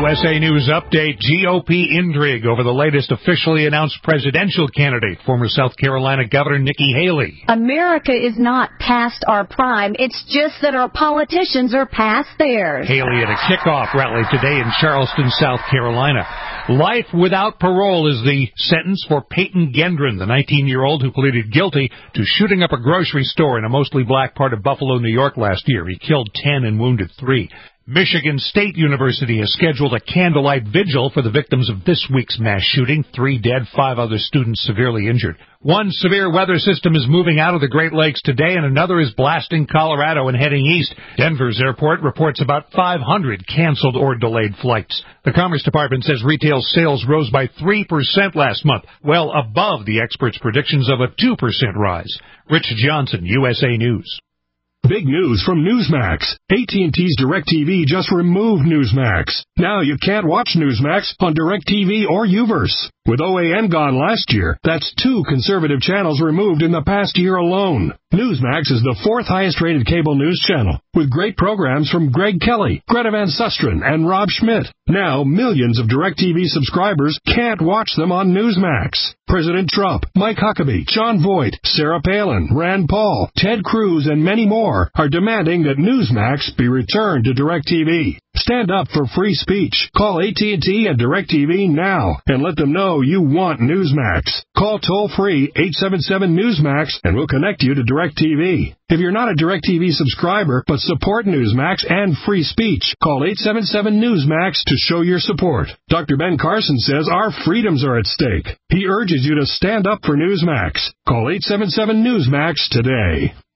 USA News Update. GOP intrigue over the latest officially announced presidential candidate, former South Carolina Governor Nikki Haley. America is not past our prime. It's just that our politicians are past theirs. Haley at a kickoff rally today in Charleston, South Carolina. Life without parole is the sentence for Peyton Gendron, the 19-year-old who pleaded guilty to shooting up a grocery store in a mostly black part of Buffalo, New York last year. He killed 10 and wounded 3. Michigan State University has scheduled a candlelight vigil for the victims of this week's mass shooting. 3 dead, 5 other students severely injured. One severe weather system is moving out of the Great Lakes today, and another is blasting Colorado and heading east. Denver's airport reports about 500 canceled or delayed flights. The Commerce Department says retail sales rose by 3% last month, well above the experts' predictions of a 2% rise. Rich Johnson, USA News. Big news from Newsmax. AT&T's DirecTV just removed Newsmax. Now you can't watch Newsmax on DirecTV or Uverse. With OAN gone last year, that's 2 conservative channels removed in the past year alone. Newsmax is the 4th highest-rated cable news channel, with great programs from Greg Kelly, Greta Van Susteren, and Rob Schmidt. Now, millions of DirecTV subscribers can't watch them on Newsmax. President Trump, Mike Huckabee, John Voight, Sarah Palin, Rand Paul, Ted Cruz, and many more are demanding that Newsmax be returned to DirecTV. Stand up for free speech. Call AT&T and DirecTV now and let them know you want Newsmax. Call toll-free 877-NEWSMAX and we'll connect you to DirecTV. If you're not a DirecTV subscriber but support Newsmax and free speech, call 877-NEWSMAX to show your support. Dr. Ben Carson says our freedoms are at stake. He urges you to stand up for Newsmax. Call 877-NEWSMAX today.